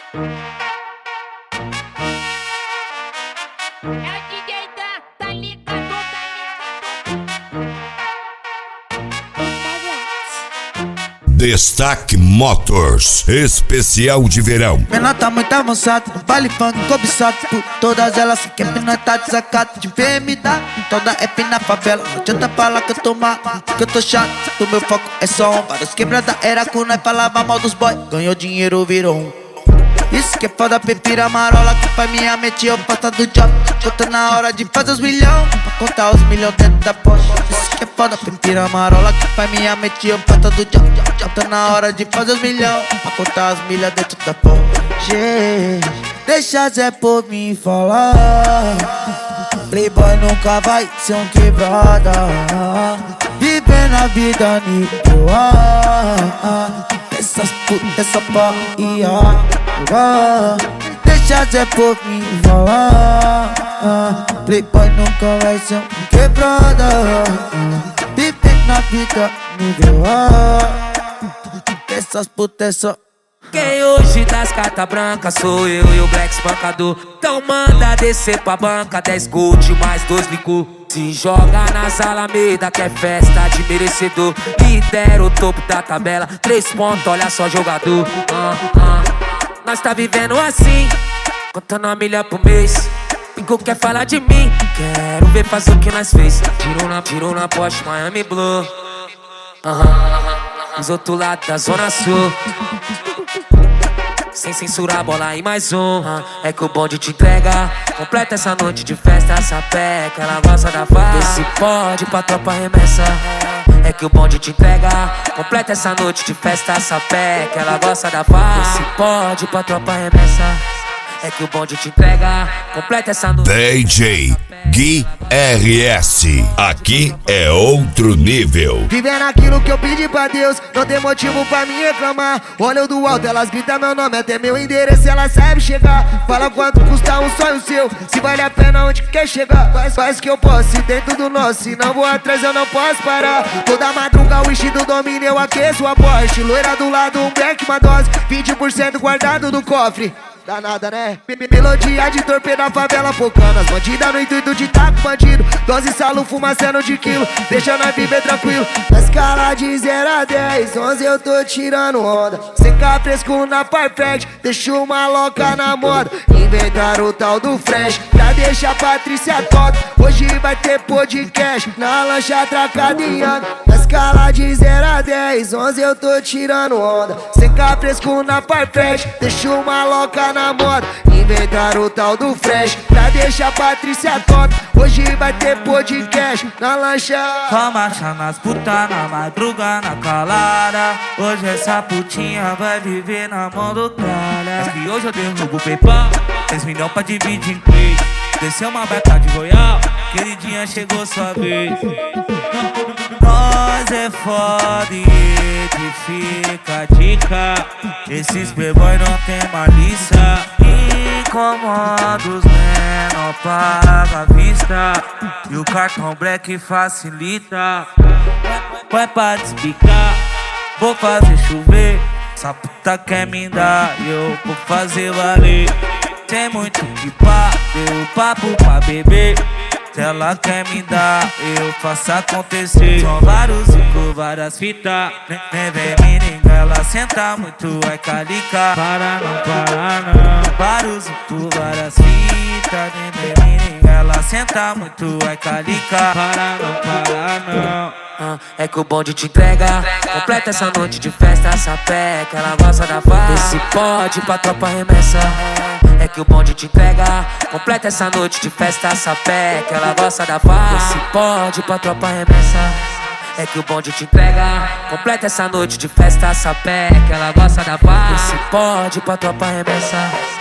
É o DJ tá ligado, Destaque Motors, especial de verão. Menor tá muito avançado, no baile funk cobiçado por todas elas. Que nós tá desacato de VM da toda F na favela. Não adianta falar que eu tô mal, que eu tô chato. O meu foco é só um. Vários quebrada era quando nós falava mal dos boy. Ganhou dinheiro, virou um. Isso que é foda, prefiro a marola que faz minha mente eu faço do job. Eu tô na hora de fazer os milhão, pra contar os milhões dentro da poche. Isso que é foda, prefiro a marola que faz minha mente eu faço do job. Eu tô na hora de fazer os milhão, pra contar os milhões dentro da poche. Deixa Zé por mim falar. Playboy nunca vai ser um quebrada. Vivendo a vida nível A. Essas putas só pode deixa Zé por mim falar. Playboy nunca vai ser um quebrada. Vivendo a vida nível A. Essas putas só. Quem hoje das cartas brancas sou eu e o Black espancador. Então manda descer pra banca, 10 gold mais 2 licor. Se joga nas Alameda que é festa de merecedor. Lidera o topo da tabela, 3 pontos, olha só jogador. Nós tá vivendo assim, contando 1 milhão por mês. Pingo quer falar de mim, quero ver fazer o que nós fez. Tirou na Porsche, Miami Blue. Os outros lados da Zona Sul. Sem censurar, bola e mais um. É que o bonde te entrega. Completa essa noite de festa, sapé, que ela gosta da farra. Esse pode pra tropa remessa. É que o bonde te entrega. Completa essa noite de festa, sapé, que ela gosta da farra. Esse pode pra tropa remessa. É que o bonde te entrega. Completa essa noite. DJ Gui RS, aqui é outro nível. Vivendo aquilo que eu pedi pra Deus, não tem motivo pra me reclamar. Olha eu do alto, elas gritam meu nome, até meu endereço elas sabem chegar. Fala quanto custa um sonho seu, se vale a pena onde quer chegar. Faz que eu posso, se tem tudo nosso, se não vou atrás eu não posso parar. Toda madruga o wish do domínio eu aqueço a Porsche. Loira do lado, um Beck, uma dose, 20% guardado no cofre. Danada, né? Melodia de torpedo na favela focando as bandidas no intuito de tá com bandido. Dose salo, fumacendo de quilo, deixa nós viver tranquilo. Na escala de 0 a 10, 11 eu tô tirando onda. Seca fresco na Perfect, deixa uma louca na moda. Inventaram o tal do Fresh, pra deixar a Patrícia toda. Hoje vai ter podcast, na lancha atracada em ano. Na escala de 0 a 10, 11 eu tô tirando onda. Seca fresco na Perfect, deixa uma louca na moda. Inventaram o tal do Fresh, pra deixar a Patrícia toda. Hoje vai ter podcast, na lancha. Só marcha nas puta na madruga, na calada. Hoje essa putinha vai viver na mão do cara. Mas que hoje eu derrubo o PayPal, 10 milhões pra dividir em 3. Desceu uma beca de Royal, queridinha chegou sua vez. Nós é foda e edifica a dica. Esses playboy não tem malícia. Incomoda os menor, paga a vista. E o cartão black facilita. Vai pra despicar, vou fazer chover. Essa puta quer me dar e eu vou fazer valer. Tem muito que pá, deu papo pra beber. Se ela quer me dar, eu faço acontecer. São vários ciclos, várias fitas. Nem vem menina, ela senta muito, é calica. Para não. Vários ciclos, várias fitas. Nem vem menina, ela senta muito, é calica. Para não. É que o bonde te entrega. Completa essa noite de festa, sapé, que ela gosta da farra. Esse pode pra tropa remessa. É que o bonde te entrega. Completa essa noite de festa, sapé, que ela gosta da farra. Esse pode pra tropa remessa. É que o bonde te entrega. Completa essa noite de festa, sapé, que ela gosta da farra. Esse pode pra tropa remessa.